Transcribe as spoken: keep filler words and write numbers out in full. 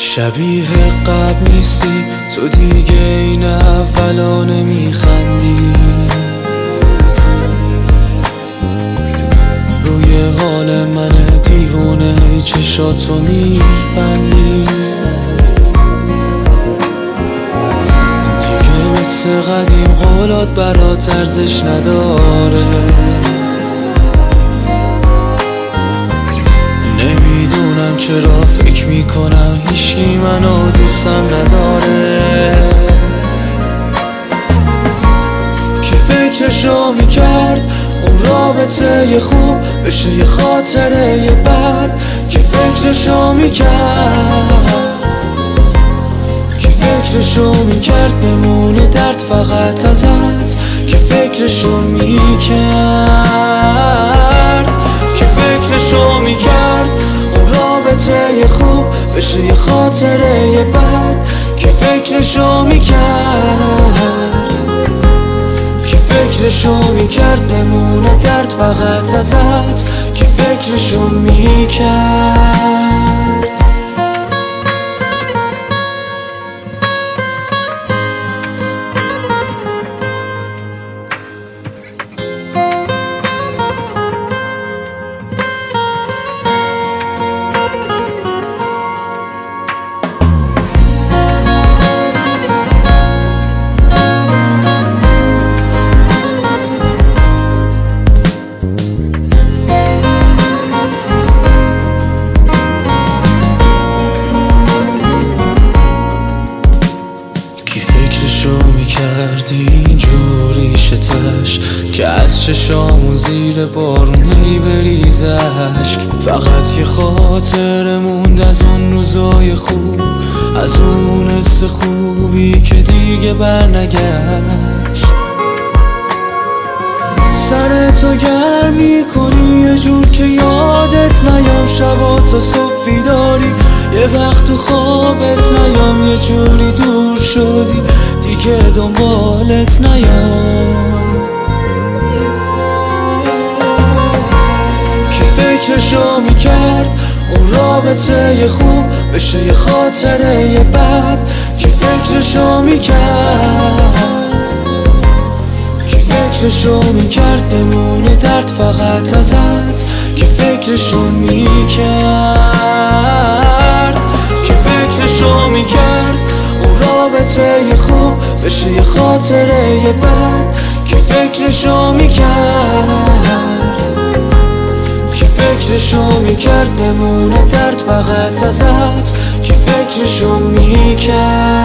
شبیه قبل نیستی تو دیگه، این اولا نمیخندی، روی حال من دیوونه ای چشاتو میبندی. دیگه مثل قدیم قولات برات ارزش نداره، نمیدونم چرا فکر میکنم هیچکی منو دوستم نداره. که فکرشو میکرد اون رابطه خوب بشه یه خاطره بد، که فکرشو میکرد که فکرشو میکرد بمونه درد فقط ازت، که فکرشو میکرد که فکرشو میکرد اون رابطه خوب بشه یه خاطره بد، که فکرشو میکرد که فکرشو میکرد بمونه درد فقط ازت، که فکرشو میکرد. فکرشو میکردی اینجوری شتش که از چشامون زیر بارون هی بریز اشک، فقط یه خاطره موند از اون روزای خوب، از اون حس خوبی که دیگه برنگشت. سرتو گرم میکنی یه جور که یادت نیام، شبا تا صبح بیداری، یه وقت تو خوابت نیام، یه جوری دور شدی دیگه دنبالت نیام. که فکرشو میکرد اون رابطه خوب بشه یه خاطره بد، که فکرشو میکرد که فکرشو میکرد بمونه درد فقط ازت، که فکرشو میکرد که فکرشو میکرد اون رابطه خوب بشه یه خاطره بد، که فکرشو میکرد که فکرشو میکرد بمونه درد فقط ازت، که فکرشو میکرد.